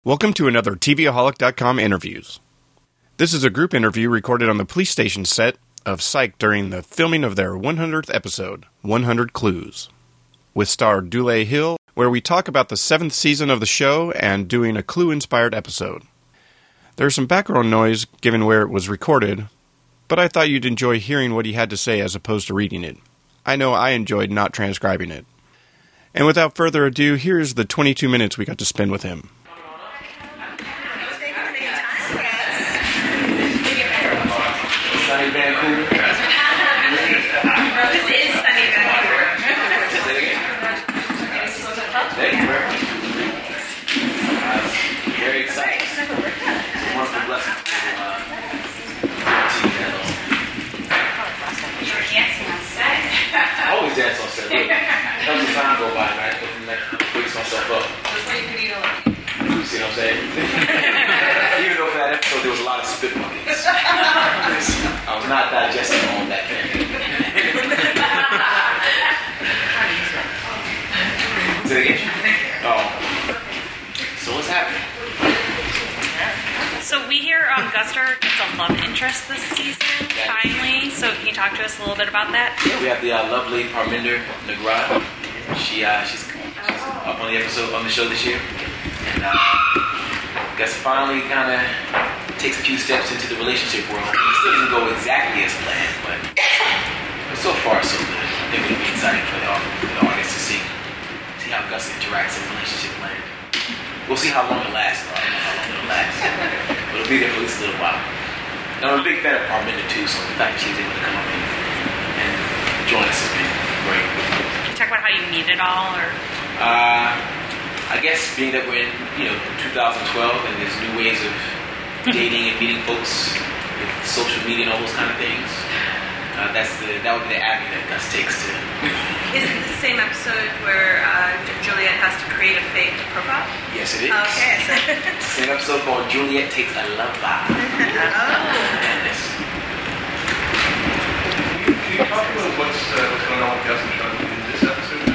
Welcome to another TVaholic.com interviews. This is a group interview recorded on the police station set of Psych during the filming of their 100th episode, 100 Clues, with star Dule Hill, where we talk about the 7th season of the show and doing a clue-inspired episode. There's some background noise given where it was recorded, but I thought you'd enjoy hearing what he had to say as opposed to reading it. I know I enjoyed not transcribing it. And without further ado, here's the 22 minutes we got to spend with him. Sunny Vancouver. This is sunny Vancouver. Thank you very much. Very excited. It's a wonderful blessing to you were dancing on set. I always dance on set. It helps the time go by, and I wakes myself up. That's why you can eat a lot. You see what I'm saying? Even though for that episode there was a lot of spit buckets. I was not digesting all that candy. Say it again? Oh. So what's happening? So we hear Guster gets a love interest this season, finally. So can you talk to us a little bit about that? We have the lovely Parminder Nagraj. She's up on the episode on the show this year. And Gus finally kind of takes a few steps into the relationship world. It still doesn't go exactly as planned, but so far so good. I think it'll be exciting for the audience to see how Gus interacts in relationship land. We'll see how long it lasts. I don't know how long it'll last, but it'll be there for at least a little while. And I'm a big fan of Parminder too, so the fact that she's able to come up and join us has been great. Can you talk about how you meet it all, or? I guess being that we're in 2012 and there's new ways of dating and meeting folks with social media and all those kind of things, that would be the avenue that Gus takes to. Is it the same episode where Juliet has to create a fake profile? Yes, it is. Okay. So it's the same episode called Juliet Takes a Love Vow. Yes. Can you talk about what's going on with Gus and Sean in this episode?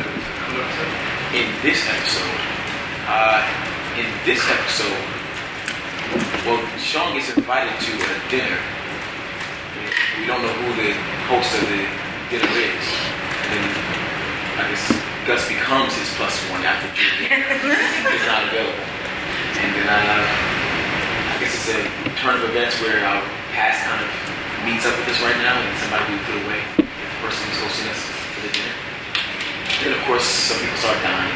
In this episode, well, Sean gets invited to a dinner. We don't know who the host of the dinner is. And then I guess Gus becomes his plus one after Juliet is not available. And then I guess it's a turn of events where our past kind of meets up with us right now, and somebody we put away, the person who's hosting us for the dinner. Then of course some people start dying.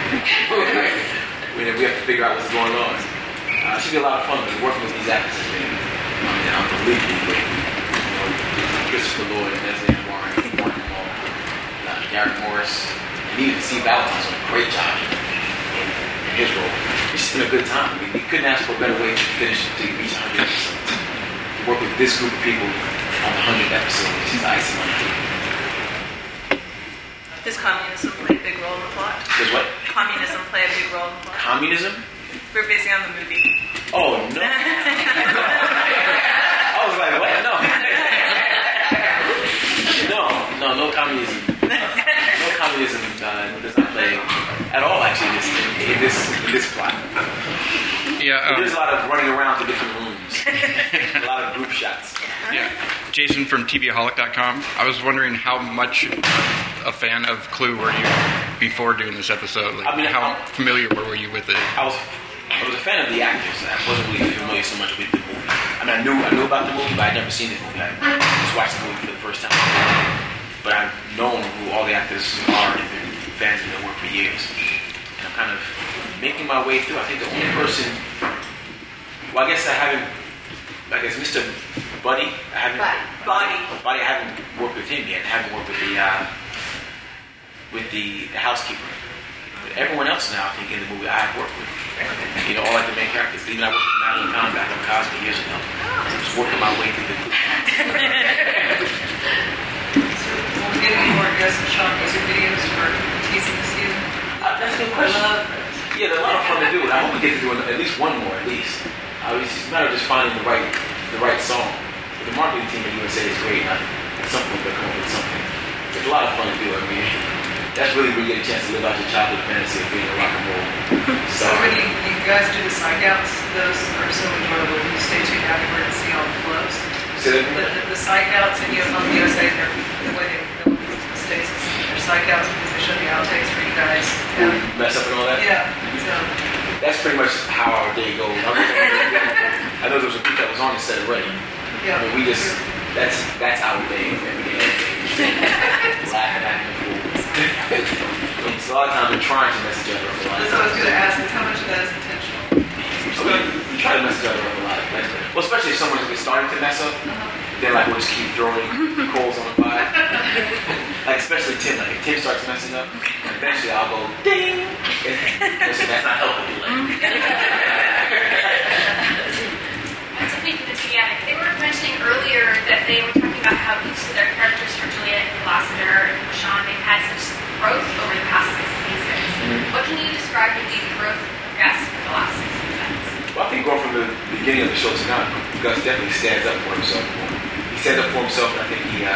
We have to figure out what's going on. It should be a lot of fun, but working with these actors has been unbelievably great. Christopher Lloyd, Leslie Warren, Martin Mull, Garrett Morris, and even Steve Valentine's done a great job in his role. It's just been a good time. I mean, we couldn't ask for a better way to finish to reach 100 episodes. To work with this group of people on the 100th episode, which is icing on the cake. does communism play a big role in the plot? Does what? Communism play a big role in the plot? Communism? We're busy on the movie. Oh, no. I was like, what? No communism. No communism does not play at all, actually, in this plot. Yeah, there's a lot of running around to different rooms. A lot of group shots. Yeah. Jason from TVaholic.com. I was wondering how much a fan of Clue were you before doing this episode? Like, how familiar were you with it? I was a fan of the actors. I wasn't really familiar so much with the movie. I mean, I knew about the movie, but I'd never seen the movie. I just watched the movie for the first time. But I've known who all the actors are and been fans of their work for years. And I'm kind of making my way through. I think the only person... Well, I guess Mr. Buddy, Buddy, I haven't worked with him yet. I haven't worked with the housekeeper. But everyone else now, I think, in the movie I've worked with. All like the main characters. Even I worked with Madeline Kahn back on Cosby years ago. So I'm just working my way through the movie. So will we get any more Gus and Sean music videos for teasing the season? That's a good question. Yeah, they're a lot of fun to do. And I hope we get to do at least one more, at least. It's just a matter of just finding the right song. But the marketing team at USA is great. At some point they'll come up with something. It's a lot of fun to do. I mean, that's really where you get a chance to live out your childhood fantasy of being a rock and roll. So when you guys do the psych outs, those are so enjoyable. You stay tuned afterward and see all the flows. So The psych outs and on the USA, the way they film the States, they're psych outs because they show the outtakes for you guys. mess up and all that? Yeah. So That's pretty much how our day goes. I know there was a group that was on the set already. yeah. I mean, that's our day every day. Laughing at the fool. So a lot of times we're trying to mess each other up a lot. That's what I was going to ask. Is how much of that is intentional? We try to mess each other up a lot. Well, especially if someone's starting to mess up, then like we'll just keep throwing coals on the fire. Like especially Tim. Like if Tim starts messing up, eventually I'll go ding. Listen, that's not helping you. That's a big together. They were mentioning earlier that they were talking about how each of their characters for Juliet and Lassiter and Sean, they've had such growth over the past 6 seasons. What can you describe to be the growth of Gus for the last 6 seasons? Well, I think going from the beginning of the show to now, Gus definitely stands up for himself more. He stands up for himself, and I think he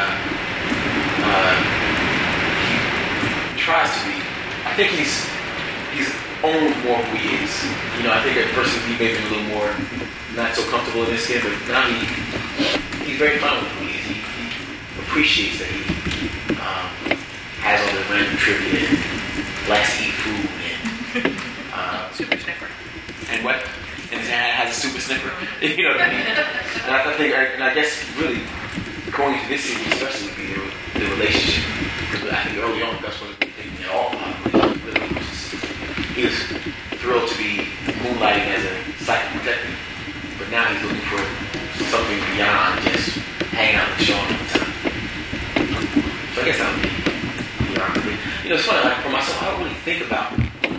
tries to be. I think he's owned more who he is. You know, I think at first he may be a little more not so comfortable in his skin, but now he's very fine with who he is. He appreciates that he has all the random trivia and likes to eat food and Super sniffer. and what? And his hand has a super sniffer. You know what I mean? And I think, and I guess really going into this season especially would be the relationship. Because I think early on Gus wasn't really thinking at all about it. Really, he was thrilled to be moonlighting as a psychic detective, but now he's looking for something beyond just hanging out with Sean all the time. So I guess that would be beyond. You know, it's funny. Like for myself, I don't really think about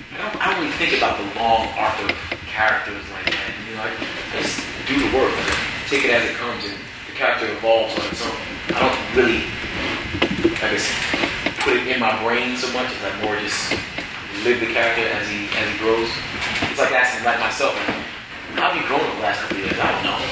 the long arc of characters like that. You know, I just do the work, take it as it comes, and the character evolves on its own. I don't really, I guess, put it in my brain so much as I more just live the character as he grows. It's like asking like myself, how have you grown over the last couple of years? I don't know.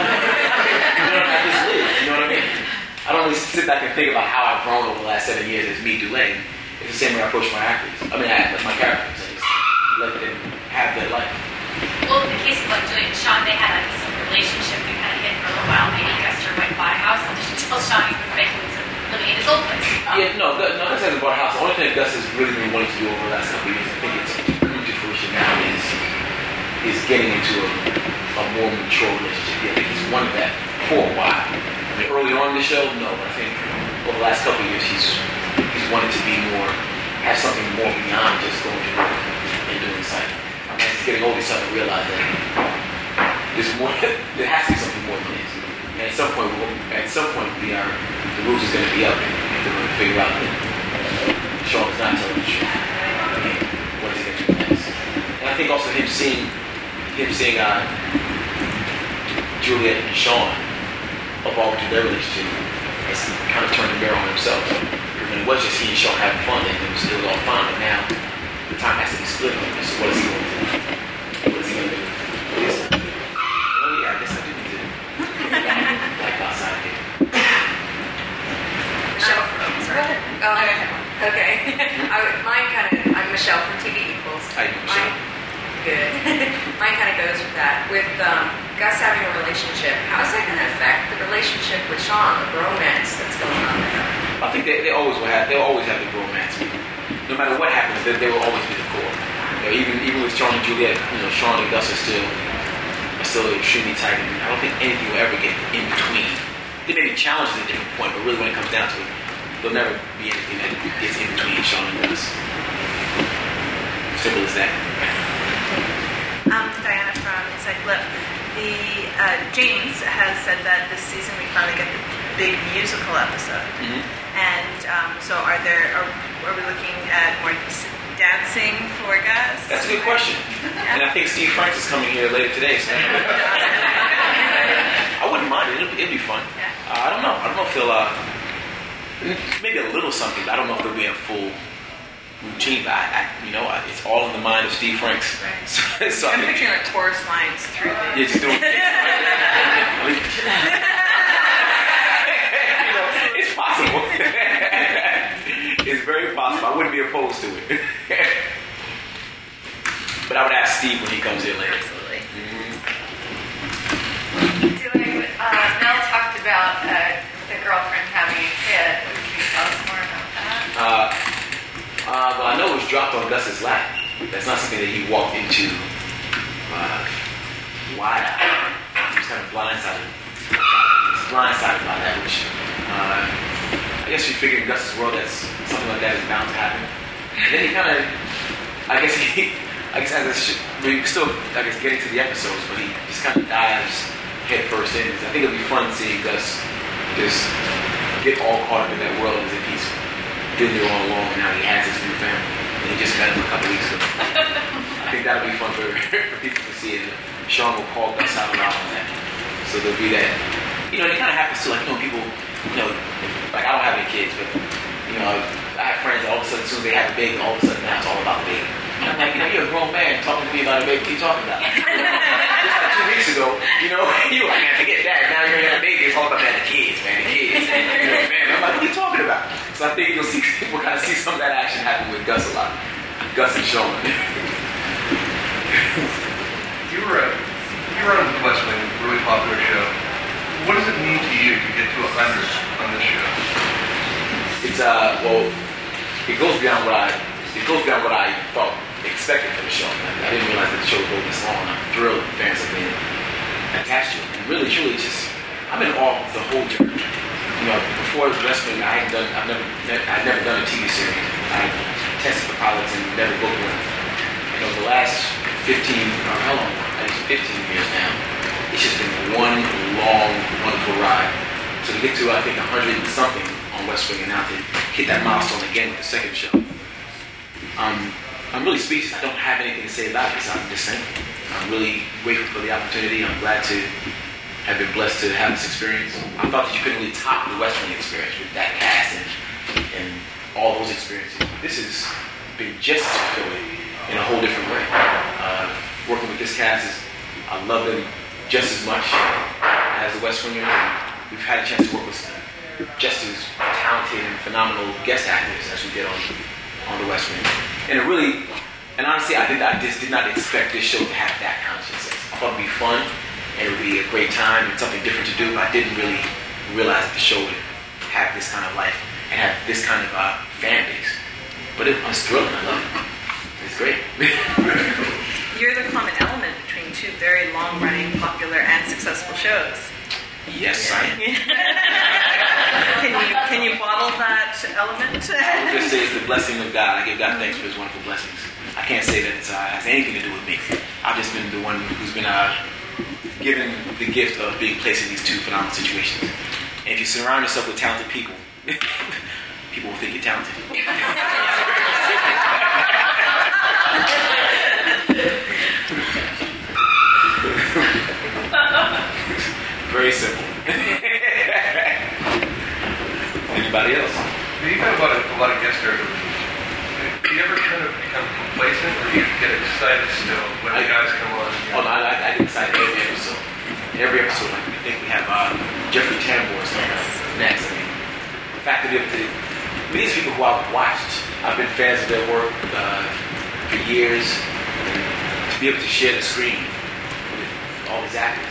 I just live, you know what I mean? I don't really sit back and think about how I've grown over the last 7 years as me, Dulane. It's the same way I approach my actors. My characters. I just let them have their life. Well, in the case of like Juliet and Sean, they had like some relationship that kind of hid for a little while. Maybe Guster went buy a house and just tell Sean he's been making living in his old place. Gus hasn't bought a house. The only thing Gus has really been wanting to do over the last couple of years, I think it's coming to fruition now, is getting into a more mature relationship. I think he's wanted that for a while. I mean, early on in the show, no, but I think over the last couple of years, he's wanted to be more, have something more beyond just going to work and doing something. I mean, he's getting older, he's starting to realize that there's more. There has to be something more than this. And at some point, the rules is going to be up, and they're going to figure out that Sean is not telling the truth. I mean, what is he going to do next? And I think also him seeing Juliet and Sean evolve into their relationship has kind of turned the mirror on himself. When it was just he and Sean having fun, then it was all fun. But now the time has to be split on this. So what is he going to do? What is he going to do? Oh yeah, I guess I do need to life outside here. Michelle from sorry. Oh, okay. I'm Michelle from TV Equals. How you doing, Michelle? Good. Mine kind of goes with that. With Gus having a relationship, how is that going to affect the relationship with Sean, the bromance that's going on there? I think they always will have. They'll always have the bromance. No matter what happens, they will always be the core. You know, even with Sean and Juliet, you know, Sean and Gus are still extremely tight. And I don't think anything will ever get in between. There may be challenges at a different point, but really when it comes down to it, there'll never be anything that gets in between Sean and Gus. Simple as that. Diana from Inside Clip. James has said that this season we finally get the big musical episode. Mm-hmm. And so are we looking at more dancing for Gus? That's a good question. Yeah. And I think Steve Franks is coming here later today. So I wouldn't mind it. It'd be fun. Yeah. I don't know. I don't know if they'll maybe a little something. But I don't know if there'll be a full routine. But it's all in the mind of Steve Franks. Right. So I'm picturing like chorus lines through the... Yeah, just doing it's possible. It's very possible. I wouldn't be close to it. But I would ask Steve when he comes in later. Absolutely. Mel talked about the girlfriend having a kid. Can you tell us more about that? Well, I know it was dropped on Gus's lap. That's not something that he walked into wide-eyed. He was kind of blindsided. Blindsided by that, which I guess you figure in Gus's world that's something like that is bound to happen. And then he kind of, we're still, getting to the episodes, but he just kind of dives head first in. I think it'll be fun seeing Gus just get all caught up in that world as if he's been there all along and now he has his new family. And he just met him a couple weeks ago. I think that'll be fun for people to see. And Sean will call Gus out loud on that. So there'll be that. You know, it kind of happens to, people, I don't have any kids, but, I have friends that all of a sudden, as soon as they have a baby, all of a sudden now it's all about the baby. And I'm like, you're a grown man talking to me about a baby. What are you talking about? Just like 2 weeks ago, you were like, man, forget that. Now you're going to have a baby. It's all about, the kids, man, the kids. Man, I'm like, what are you talking about? So I think we'll kind of see some of that action happen with Gus a lot. Gus and Sean. You were on The West Wing, a really popular show. What does it mean to you to get to 100 on this show? It's it goes beyond what I thought expected for the show. I didn't realize that the show would go this long. I'm thrilled that fans have been attached to it. And really, truly, I'm in awe of the whole journey. Before wrestling, I'd never done a TV series. I tested for pilots and never booked one. The last 15 years now, it's just been one long, wonderful ride. So to get to, I think, 100 and something on West Wing and now to hit that milestone again with the second show. I'm really speechless. I don't have anything to say about this. I'm just thankful. I'm really grateful for the opportunity. I'm glad to have been blessed to have this experience. I thought that you couldn't really top the West Wing experience with that cast and all those experiences. This has been just as fulfilling in a whole different way. Working with this cast I love them just as much as the West Wingers. We've had a chance to work with just as talented and phenomenal guest actors as we did on the West Wing. And honestly, I just did not expect this show to have that kind of success. I thought it would be fun and it would be a great time and something different to do, but I didn't really realize that the show would have this kind of life and have this kind of fan base. But it was thrilling. I love it. It's great. You're the common element between two very long-running, popular, and successful shows. Yes, I am. Can you bottle that element? I would just say it's the blessing of God. I give God thanks for His wonderful blessings. I can't say that it has anything to do with me. I've just been the one who's been given the gift of being placed in these two phenomenal situations. And if you surround yourself with talented people, people will think you're talented. Very simple. Anybody else? You've had a lot of guest stars. Do you ever kind of become complacent, or do you get excited still when the guys come on? Oh, no, I get excited every episode. Every episode, I think we have Jeffrey Tambor next. The fact that these people who I've watched, I've been fans of their work for years, and to be able to share the screen with all these actors,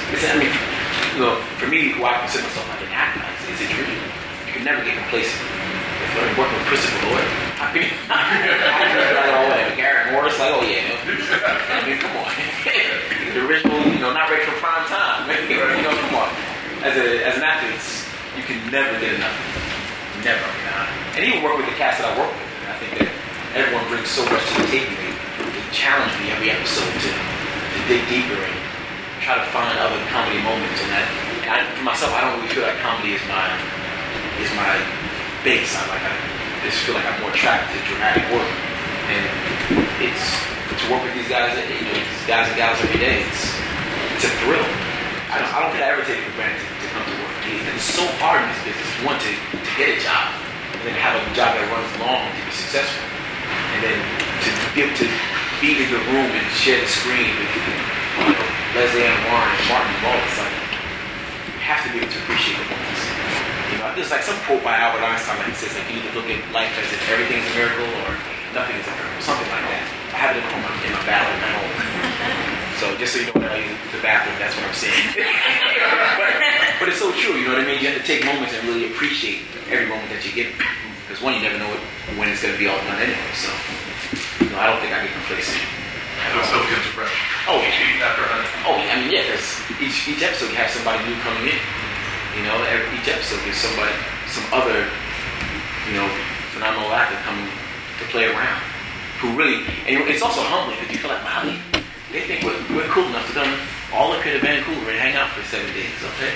for me, who I consider myself like an actor, it's a dream. You can never get complacent. If I'm working with Christopher Lloyd, I mean, right away. Garrett Morris, come on. The original, not ready for prime time. Come on. As an actor, you can never get enough. Never. And even work with the cast that I work with. And I think that everyone brings so much to the table. They challenge me every episode to dig deeper and try to find other comedy moments. And for myself, I don't really feel like comedy is my base. I just feel like I'm more attracted to dramatic work. And it's to work with these guys, these guys and gals every day. It's a thrill. I don't think I ever take it for granted to come to work. It's so hard in this business. One, to get a job, and then have a job that runs long to be successful, and then to be able to be in the room and share the screen with Leslie Ann Warren and Martin Mull. It's like you have to be able to appreciate the moments. There's like some quote by Albert Einstein that says you need to look at life as if everything's a miracle, or nothing is a miracle, something like that. I have it in my bathroom at home. So just so you know, when I use the bathroom, that's what I'm saying. but it's so true, you know what I mean? You have to take moments and really appreciate every moment that you get. Because one, you never know when it's going to be all done anyway. So, I don't think I get complacent. It still feels fresh. Oh, yeah. After 100. Oh, I mean, yeah, because each episode you have somebody new coming in. Each episode gives somebody, some other, phenomenal actor coming to play around. Who really, and it's also humbling because you feel like, wow, they think we're cool enough to come all up here to Vancouver and hang out for 7 days, okay?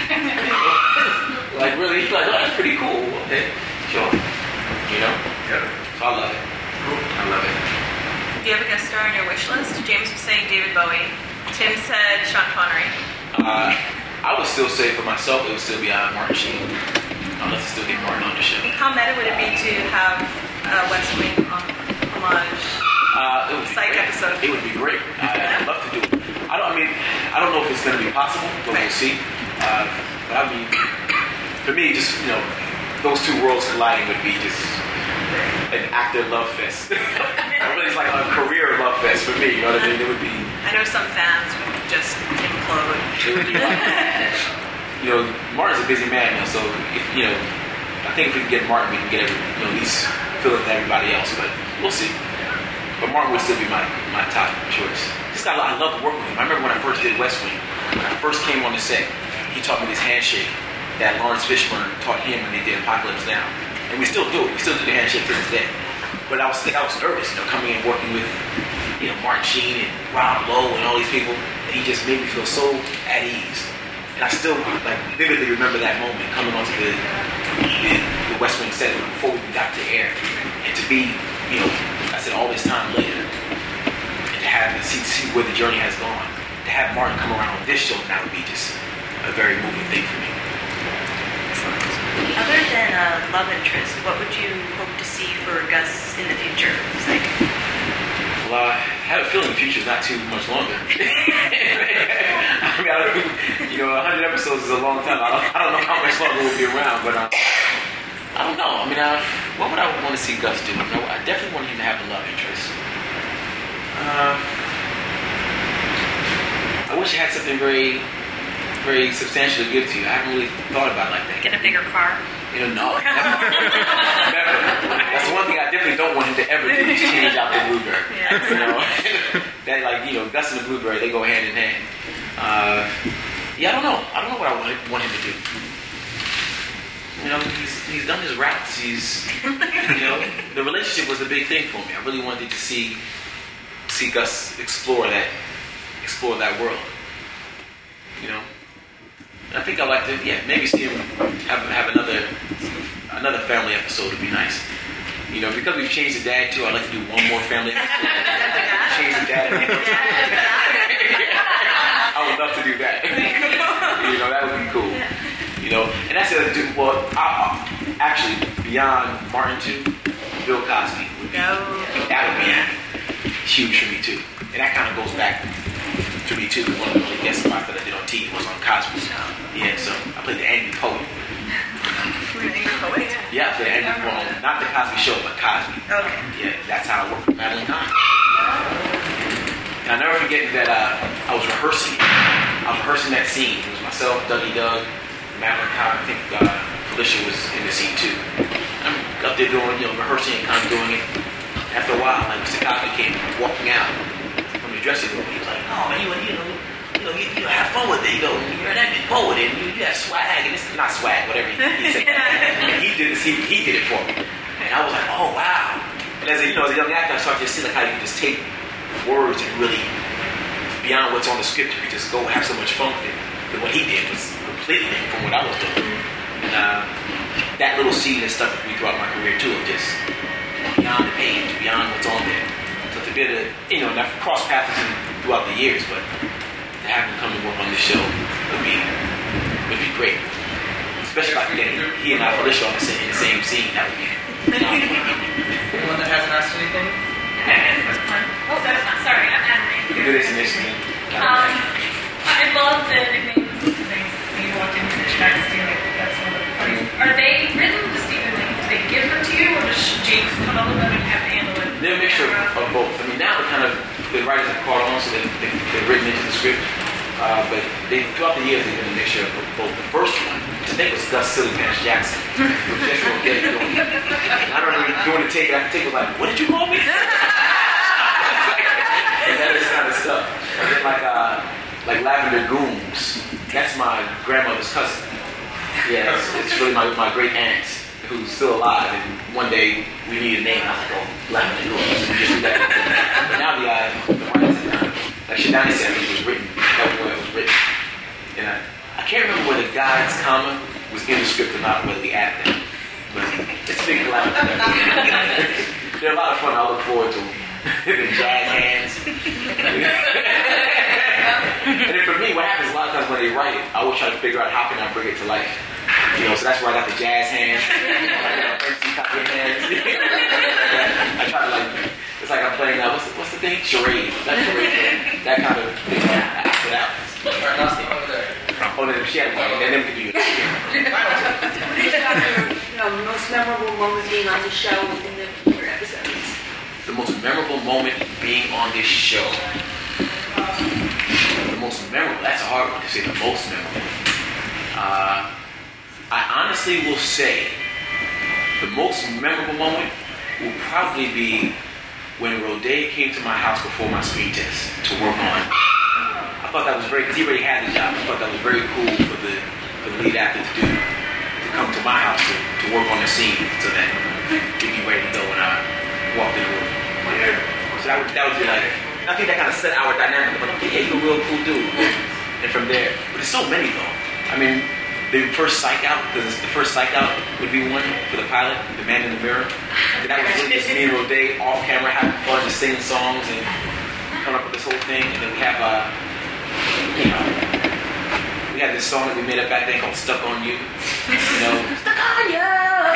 Like, really, like, oh, that's pretty cool, okay? Sure. Yeah. So I love it. Cool. I love it. Do you have a guest star on your wish list? James was saying David Bowie. Tim said Sean Connery. I would still say for myself, it would still be Martin Sheen. Unless I still get Martin on the show. How meta would it be to have West Wing homage? It would be Psych great. episode. It would be great. I'd love to do it. I don't know if it's going to be possible, but we'll see. But I mean, for me, just those two worlds colliding would be just an actor love fest. It's like a career love fest for me. You know what I mean? It would be. I know some fans would just implode. It would be like, Martin's a busy man, so if I think if we can get Martin, we can get at least fill in everybody else. But we'll see. But Martin would still be my top choice. I love to work with him. I remember when I first did West Wing. When I first came on the set, he taught me this handshake that Lawrence Fishburne taught him when they did Apocalypse Now. And we still do it. We still do the handshake to this day. But I was nervous, coming in working with, Martin Sheen and Rob Lowe and all these people. And he just made me feel so at ease. And I still vividly remember that moment coming onto the West Wing set before we got to air. And to be, I said all this time later, and to have see where the journey has gone. To have Martin come around on this show, that would be just a very moving thing for me. Other than a love interest, what would you hope to see for Gus in the future? Well, I have a feeling the future is not too much longer. I mean, 100 episodes is a long time. I don't know how much longer we'll be around, but I don't know. I mean, what would I want to see Gus do? I definitely want him to have a love interest. I wish I had something very, very substantial to give to you. I haven't really thought about it like that. Get a bigger car. No, never. That's the one thing I definitely don't want him to ever do is change out the Blueberry. That Gus and the Blueberry, they go hand in hand. I don't know. I don't know what I want him to do. He's done his routes. The relationship was a big thing for me. I really wanted to see Gus explore that world. I think I'd like to, maybe see him have another family episode would be nice. Because we've changed the dad too, I'd like to do one more family episode. Change the dad. I would love to do that. That would be cool. And that's the other dude. Well, actually, beyond Martin too, Bill Cosby would be, that would be huge for me too. And that kind of goes back to me too. One of the only guest spots that I did on TV was on Cosby. Yeah, so I played the angry poet. The angry poet? Yeah, I played the angry poet. Not the Cosby Show, but Cosby. Okay. Yeah, that's how I worked with Madeline Kahn. And I'll never forget that I was rehearsing that scene. It was myself, Dougie Doug, Madeline Kahn. I think Felicia was in the scene too. I'm up there doing, rehearsing and kind of doing it. After a while, Mr. Cosby came walking out from the dressing room. He was like, "Oh man, you have fun with it. You're an angry poet, and you have swag, and it's not swag, whatever he said." And he did this. He did it for me, and I was like, "Oh wow!" And as a young actor, I started to see how you can just take words and really beyond what's on the script, you can just go have so much fun with it. But what he did was completely different from what I was doing, and that little seed has stuck with me throughout my career too, of just beyond the page, beyond what's on there. So to be able to, and I've crossed paths throughout the years, but to have him come and work on this show would be great. Especially if I can get he and Felicia on in the same scene. That would be Anyone that hasn't asked anything? Oh, sorry, I'm Adeline. You can do this and this and I love the nicknames and things. You walked in and said Shaq Steele. That's one of the funniest. Are they written just even do they give them to you, or does James come up with them and have to handle it? they're a mixture of both. I mean, now the writers have caught on, so they're written into the script. But throughout the years, they've been a mixture of both. The first one, which I think was Gus Silly Pants Jackson, was just real good doing it. And I don't know, doing the take, after the take was like, what did you call me? And that is kind of stuff. And then like Lavender Gooms, that's my grandmother's cousin. Yeah, it's really my great aunt who's still alive. And one day we need a name. I was like, oh, Lavender Gooms. And just do that. But now the writers have done, like Shadani said, it was written. That was when it was written. And I can't remember whether God's comma was in the script or not, whether we added that. But it's a big collaborative. They're a lot of fun. I look forward to them. The jazz hands. And then for me, what happens a lot of times when they write it, I always try to figure out how can I bring it to life. So that's where I got the jazz hands. MC copy hands. I try to it's like I'm playing what's the thing? Charade. That's charade. That kind of thing. I act it out. Oh, then she had one. And then we can do it. Most memorable moment being on the show in the future episodes. The most memorable moment being on this show. The most memorable. That's a hard one to say. The most memorable. I honestly will say the most memorable moment will probably be when Roday came to my house before my speed test to work on. I thought that was because he already had the job. I thought that was very cool for the lead actor to do, to come to my house to work on the scene so that he'd be ready to go when I walked in the room. So that would be like, I think that kind of set our dynamic. But yeah, he's a real cool dude. And from there, but there's so many though. I mean, the first Psych Out, because the first Psych Out would be one for the pilot, The Man in the Mirror. And that was really just me and Roday off camera having fun, just singing songs and coming up with this whole thing. And then we have, we had this song that we made up back then called Stuck on You. Stuck on You!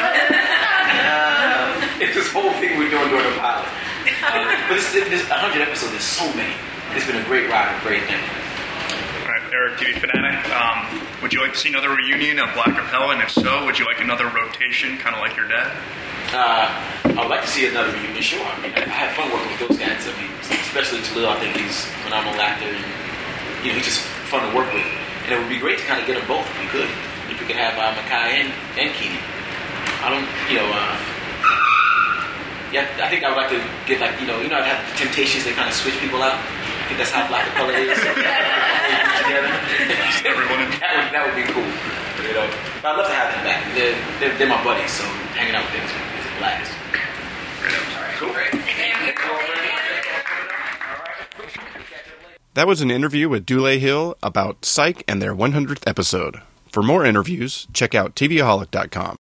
It's this whole thing we're doing during the pilot. But this 100 episodes, there's so many. It's been a great ride. I'm very thankful. Eric, TV Fanatic, would you like to see another reunion of Black Capella? And if so, would you like another rotation, kind of like your dad? I would like to see another reunion, sure. I mean, I had fun working with those guys. I mean, especially Talil, I think he's a phenomenal actor. And, he's just fun to work with. And it would be great to kind of get them both if we could. If we could have Makai and Keenan. I think I would like to get I'd have Temptations, they kind of switch people out. I think that's how Black Capella is. Together. that would be cool. But I'd love to have them back. They're my buddies, so hanging out with them is a blast. Cool. That was an interview with Dule Hill about Psych and their 100th episode. For more interviews, check out tvaholic.com.